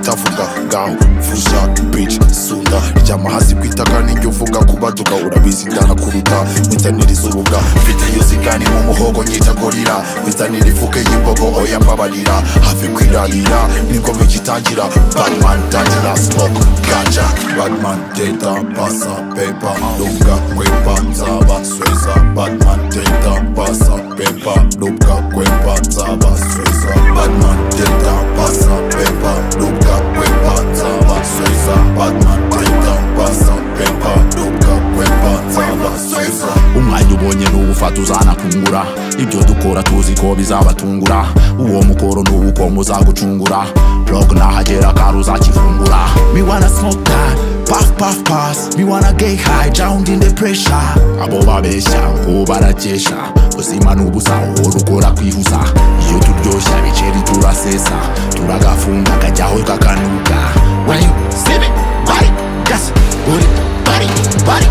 utavuga ngaho fusha bitch sunda ryama hasi kwitaka ninjye uvuga kubaduka urabizi ndanakuruta wizaniriza ubuga mfite yuzigani mu muhogo nyita gorira wizanira ifuke y'imbogo oya mbabarira hafi kwirarira niko bigitangira Batman dangira smoke ganja Batman data pasa paper luka kwepa nzaba sweza Batman data pasa paper luka kwepa nzaba sweza Batman data pasa paper luka kwepa nzaba sweza Batman data pasa paper luka kwepa nzaba sweza umwanya ubonye n'ubufata uzanakungura ibyo dukora tuzi ko bizabatungura uwo mukoro n'uko muzagucungura blog nahagera kandi uzakifungura me wanna smoke that puff puff pass me wanna get high drowned in the pressure abo babeshya ngo barakesha ubuzima n'ubusa uhora ukora kwihuza iyo turyoshya biceri turasesa turagafunga kajyaho kakanuka when you see me body yes body body body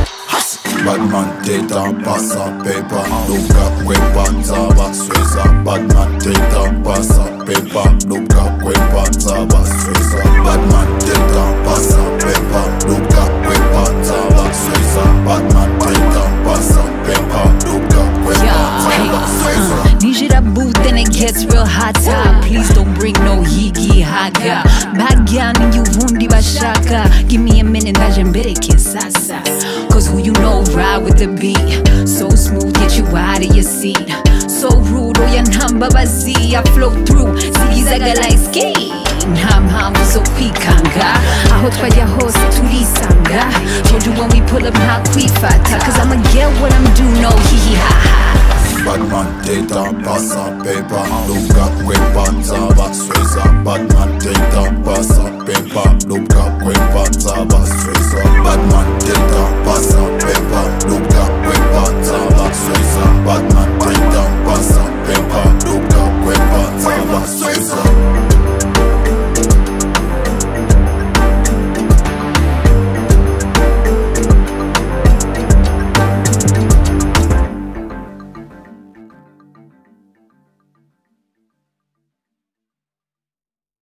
Batman data pasa paper luka kwepa nzaba sweza Batman data pasa paper luka kwepa nzaba sweza Batman data pasa paper luka kwepa nzaba sweza Batman data pasa paper luka kwepa nzaba sweza Nijira booth and it gets real hot please don't bring no higi haga Bagyani yuvundi bashaka give me a minute ndaje mbereke sasa cause who you know ride with the beat so smooth get you out of your seat so rude oya ntambabazi I flow through zigizaga like ski nta mpamvu zo kwikanga aho twajya hose turisanga told you when we pull up nta kwifata cause I'ma get what I'm due no hihi ha ha Batman data pasa paper luka kwepa nzaba sweza Batman data pasa paper luka kwepa nzaba sweza